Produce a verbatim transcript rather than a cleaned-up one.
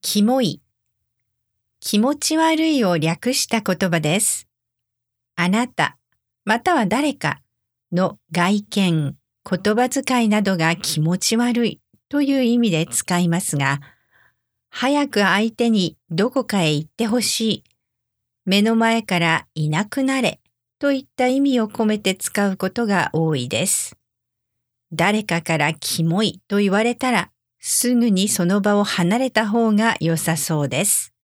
キモい、気持ち悪いを略した言葉です。あなた、または誰かの外見、言葉遣いなどが気持ち悪いという意味で使いますが、早く相手にどこかへ行ってほしい、目の前からいなくなれといった意味を込めて使うことが多いです。誰かからキモいと言われたら、すぐにその場を離れた方が良さそうです。